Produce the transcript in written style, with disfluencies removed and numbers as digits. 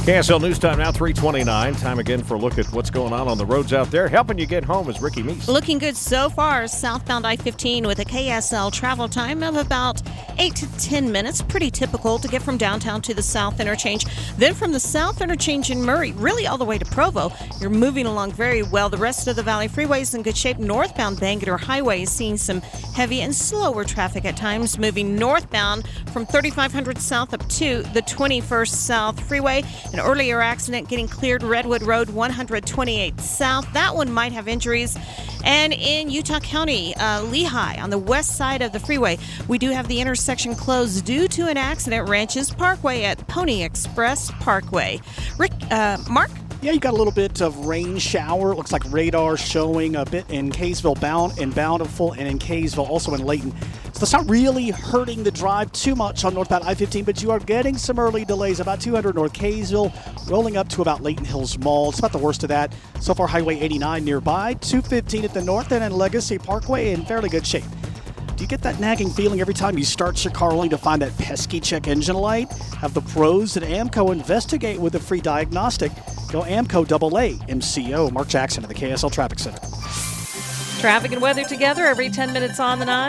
KSL News Time now, 3:29. Time again for a look at what's going on the roads out there. Helping you get home is Ricky Meese. Looking good so far, southbound I-15 with a KSL travel time of about 8 to 10 minutes. Pretty typical to get from downtown to the south interchange. Then from the south interchange in Murray, really all the way to Provo, you're moving along very well. The rest of the Valley Freeway is in good shape. Northbound Bangerter Highway is seeing some heavy and slower traffic at times. Moving northbound from 3500 south up to the 21st South Freeway. An earlier accident getting cleared Redwood Road 128 South. That one might have injuries. And in Utah County, Lehigh, on the west side of the freeway, we do have the intersection closed due to an accident. Ranches Parkway at Pony Express Parkway. Mark? Yeah, you got a little bit of rain shower. It looks like radar showing a bit in Kaysville in Bountiful and in Kaysville, also in Layton. So it's not really hurting the drive too much on northbound I-15, but you are getting some early delays. About 200 North Kaysville, rolling up to about Layton Hills Mall. It's about the worst of that. So far, Highway 89 nearby, 215 at the north end, and Legacy Parkway in fairly good shape. Do you get that nagging feeling every time you start your car only to find that pesky check engine light? Have the pros at AAMCO investigate with a free diagnostic. Go AAMCO AA MCO. Mark Jackson of the KSL Traffic Center. Traffic and weather together every 10 minutes on the 9.